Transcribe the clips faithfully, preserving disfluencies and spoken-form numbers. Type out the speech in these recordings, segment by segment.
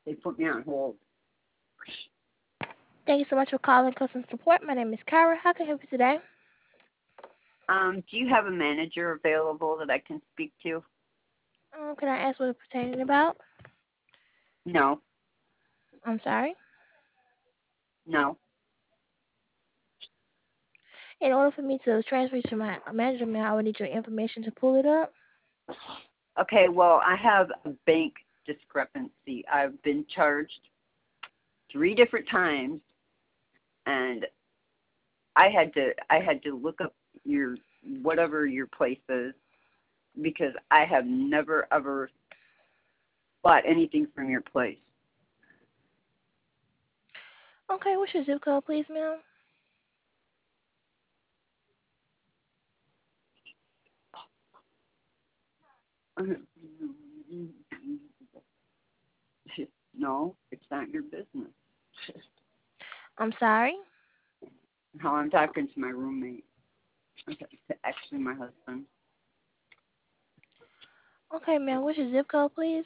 They put me on hold. Thank you so much for calling customer support. My name is Kyra. How can I help you today? Um, do you have a manager available that I can speak to? Um, can I ask what it's pertaining about? No, I'm sorry. no. In order for me to transfer you to my manager, ma'am, I would need your information to pull it up. Okay, well, I have a bank discrepancy. I've been charged three different times, and I had to I had to look up your whatever your place is because I have never ever bought anything from your place. Okay, what's your zip code, please, ma'am? No, it's not your business. I'm sorry. How I'm talking to my roommate. Okay, actually my husband. Okay, ma'am, what's your zip code, please?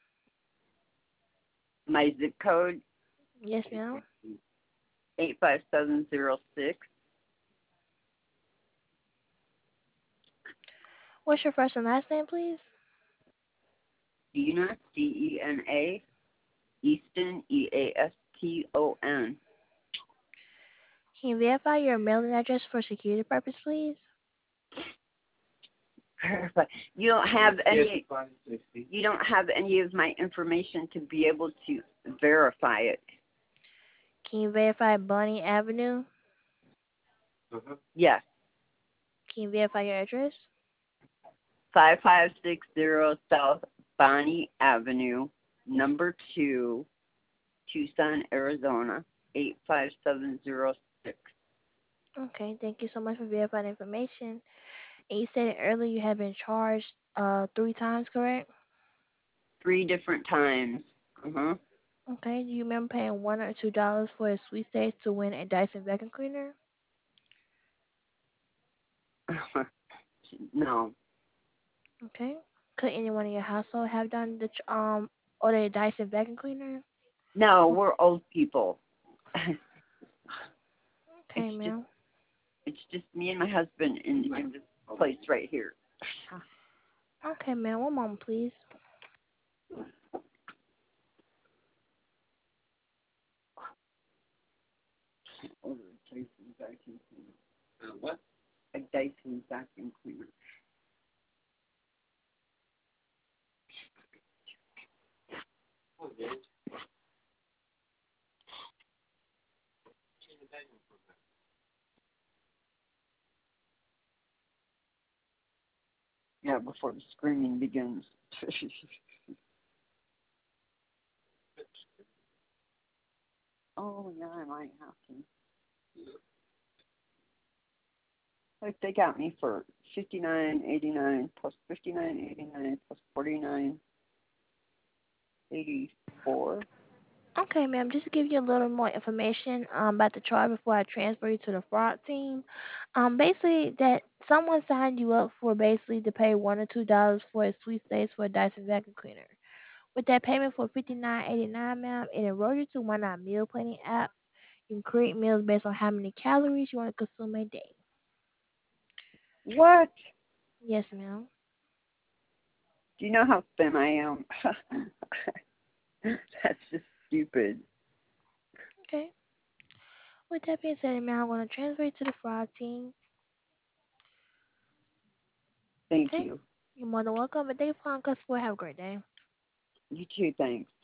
My zip code Yes, ma'am. eight five seven zero six. What's your first and last name, please? Dena, D E N A, Easton, E A S T O N. Can you verify your mailing address for security purpose, please? But you don't have any. You don't have any of my information to be able to verify it. Can you verify Bunny Avenue? Yes, Can you verify your address? five five six zero South Bonnie Avenue, number two, Tucson, Arizona, eight five seven zero six. Okay, thank you so much for verifying information. And you said earlier you have been charged uh three times, correct? Three different times. Uh huh. Okay. Do you remember paying one or two dollars for a sweet stakes to win a Dyson vacuum cleaner? No, Okay. Could anyone in your household have done the ch- um or the Dyson vacuum cleaner? no, we're old people. It's Okay, just ma'am. it's just me and my husband in, in this place right here. Okay, ma'am. One moment, please. Order a Dyson vacuum cleaner. Uh, what? A Dyson vacuum cleaner. Yeah, before the screaming begins. Oh yeah, I might have to. Like they got me for fifty nine eighty nine plus fifty nine eighty nine plus forty nine eighty four. Okay, ma'am. Just to give you a little more information um, about the trial before I transfer you to the fraud team. Um, basically, that someone signed you up for basically to pay one or two dollars for a sweet stakes for a Dyson vacuum cleaner. With that payment for fifty nine eighty nine, ma'am, it enrolled you to one of our meal planning apps. You can create meals based on how many calories you want to consume a day. What? Yes, ma'am. Do you know how thin I am? That's just stupid. Okay. With that being said, ma'am, I'm going to transfer you to the fraud team. Thank Okay. you. You're more than welcome. And thank you for calling us. Have a great day. You too, thanks.